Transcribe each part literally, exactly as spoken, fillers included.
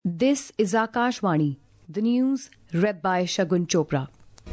This is Akashvani, the news read by Shagun Chopra.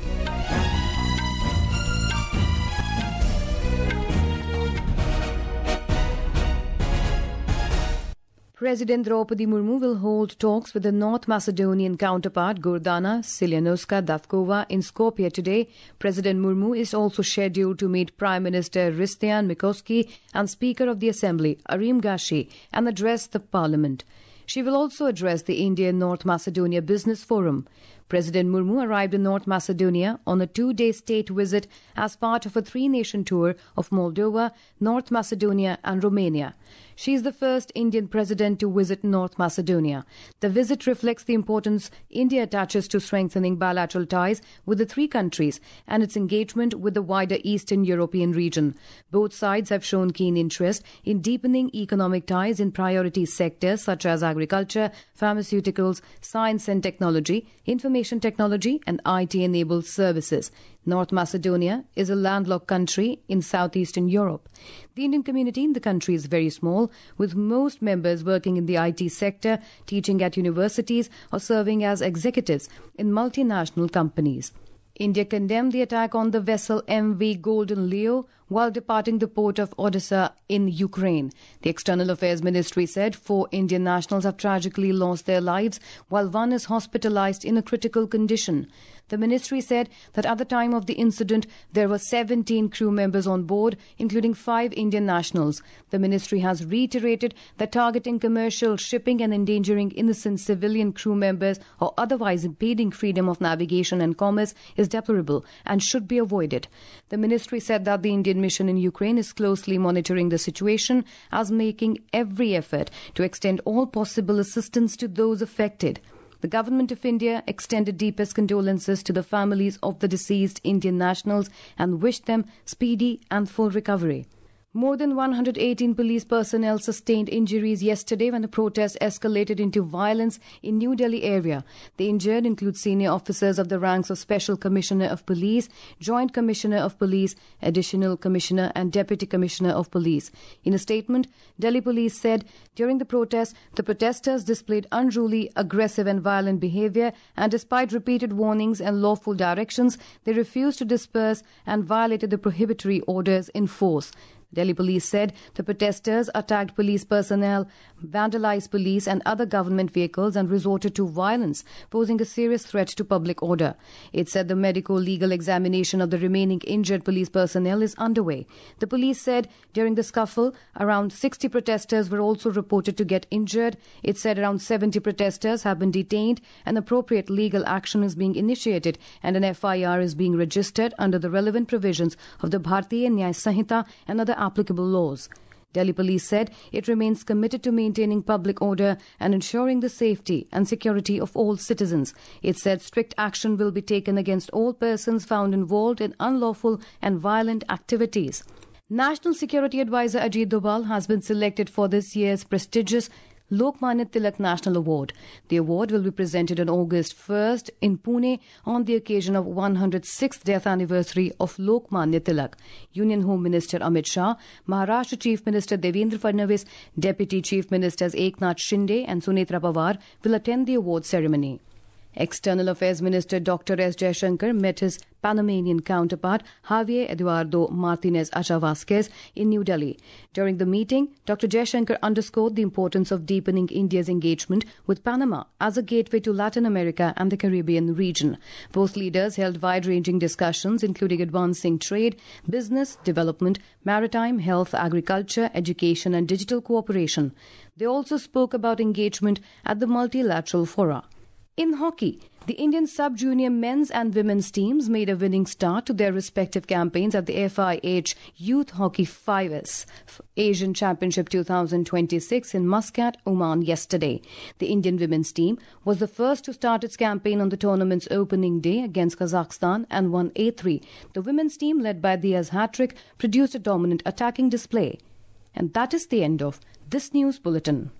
President Draupadi Murmu will hold talks with the North Macedonian counterpart Gordana Siljanovska Davkova in Skopje today. President Murmu is also scheduled to meet Prime Minister Hristijan Mickoski and Speaker of the Assembly Arim Gashi and address the Parliament. She will also address the India-North Macedonia Business Forum. President Murmu arrived in North Macedonia on a two-day state visit as part of a three-nation tour of Moldova, North Macedonia and Romania. She is the first Indian president to visit North Macedonia. The visit reflects the importance India attaches to strengthening bilateral ties with the three countries and its engagement with the wider Eastern European region. Both sides have shown keen interest in deepening economic ties in priority sectors such as agriculture, pharmaceuticals, science and technology, information technology and I T-enabled services. North Macedonia is a landlocked country in southeastern Europe. The Indian community in the country is very small, with most members working in the I T sector, teaching at universities or serving as executives in multinational companies. India condemned the attack on the vessel M V Golden Leo while departing the port of Odessa in Ukraine. The External Affairs Ministry said four Indian nationals have tragically lost their lives, while one is hospitalized in a critical condition. The ministry said that at the time of the incident, there were seventeen crew members on board, including five Indian nationals. The ministry has reiterated that targeting commercial shipping and endangering innocent civilian crew members or otherwise impeding freedom of navigation and commerce is deplorable and should be avoided. The ministry said that the Indian mission in Ukraine is closely monitoring the situation, as making every effort to extend all possible assistance to those affected. The Government of India extended deepest condolences to the families of the deceased Indian nationals and wished them speedy and full recovery. More than one hundred eighteen police personnel sustained injuries yesterday when the protest escalated into violence in New Delhi area. The injured include senior officers of the ranks of Special Commissioner of Police, Joint Commissioner of Police, Additional Commissioner and Deputy Commissioner of Police. In a statement, Delhi Police said during the protest, the protesters displayed unruly, aggressive and violent behavior, and despite repeated warnings and lawful directions, they refused to disperse and violated the prohibitory orders in force. Delhi Police said the protesters attacked police personnel, vandalized police and other government vehicles and resorted to violence, posing a serious threat to public order. It said the medico-legal examination of the remaining injured police personnel is underway. The police said during the scuffle, around sixty protesters were also reported to get injured. It said around seventy protesters have been detained and appropriate legal action is being initiated and an F I R is being registered under the relevant provisions of the Bharatiya Nyaya Sanhita and other applicable laws. Delhi Police said it remains committed to maintaining public order and ensuring the safety and security of all citizens. It said strict action will be taken against all persons found involved in unlawful and violent activities. National Security Advisor Ajit Doval has been selected for this year's prestigious Lokmanya Tilak National Award. The award will be presented on August first in Pune on the occasion of one hundred sixth death anniversary of Lokmanya Tilak. Union Home Minister Amit Shah, Maharashtra Chief Minister Devendra Fadnavis, Deputy Chief Ministers Eknath Shinde and Sunetra Pawar will attend the award ceremony. External Affairs Minister Doctor S. Jaishankar met his Panamanian counterpart Javier Eduardo Martinez Acha Vasquez in New Delhi. During the meeting, Doctor Jaishankar underscored the importance of deepening India's engagement with Panama as a gateway to Latin America and the Caribbean region. Both leaders held wide-ranging discussions including advancing trade, business, development, maritime, health, agriculture, education and digital cooperation. They also spoke about engagement at the multilateral fora. In hockey, the Indian sub-junior men's and women's teams made a winning start to their respective campaigns at the F I H Youth Hockey five S Asian Championship twenty twenty-six in Muscat, Oman yesterday. The Indian women's team was the first to start its campaign on the tournament's opening day against Kazakhstan and won eight three. The women's team, led by Diaz Hattrick, produced a dominant attacking display. And that is the end of this news bulletin.